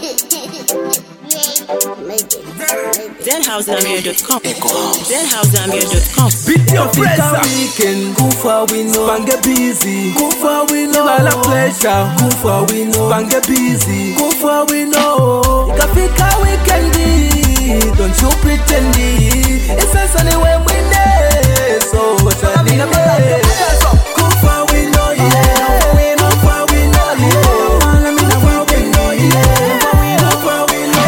ZenHouseZambia.com. ZenHouseZambia.com. Beat your pressure. Weekend, go for we know. Bang get busy. Go for we know. All the pleasure. Go for we know. Bang get busy. Go for we know. Ikafika weekend, don't you pretend it. It's a sunny when we day. So what's your name? Go for we know, yeah. Go for we know, yeah. Let me know what we know, yeah. Go for we know.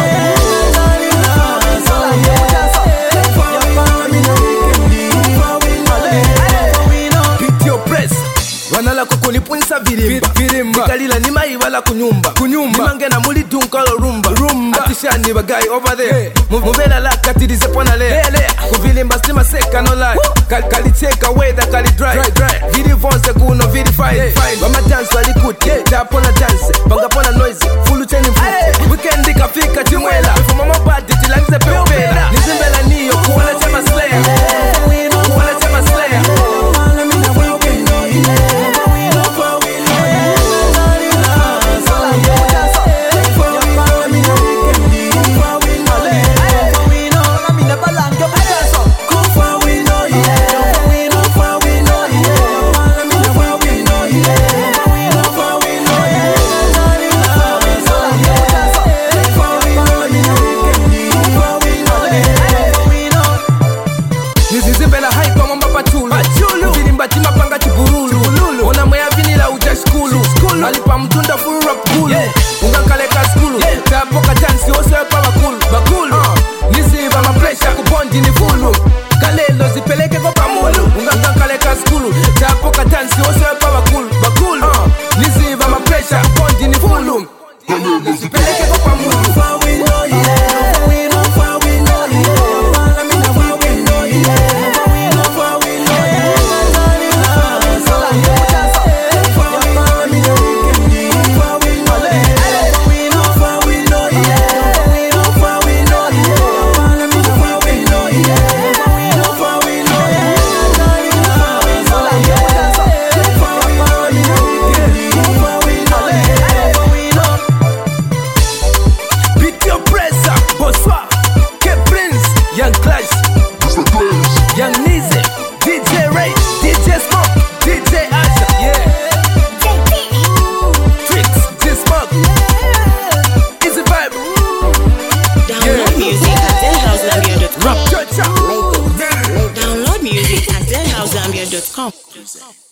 Wanala kukunipunisa virimba Nikalila nima iwala kunyumba Nimange na muli dunkalo rumba Atisha ni bagay over there Muvela la katirize pwana le Kuvilimba sima seka no lie Kali take away that kali dry Vidi vonse kuno vidi fine Wama dance wali kuti Tapona dance Banga pona noise Fulu cheni mfuti Weekend ikafika chimwela Mfumo mabadi tilangize pepela Nizimbela niyo kuwana chema slayer Kuwana chema slayer Nizizimbela hype wa mamba pachulu Vilimba chima panga chiburulu Ona mwea vinila uja skulu Alipa mtunda full rap cool Unga kaleka skulu Tapoka chansi ose pa bakulu Niziva mapresha kubondi ni fulu Kalelo zipeleke kwa pamulu Unga kaleka skulu Tapoka chansi ose pa bakulu Niziva mapresha kubondi ni fulu Zipeleke kwa pamulu Young Clash, Young Nize, DJ Ray, DJ Smoke, DJ Asha, yeah. Tricks, DJ Smoke, Easy Vibe. Download music at ZenHouseZambia.com. Rap Church. Download music at ZenHouseZambia.com.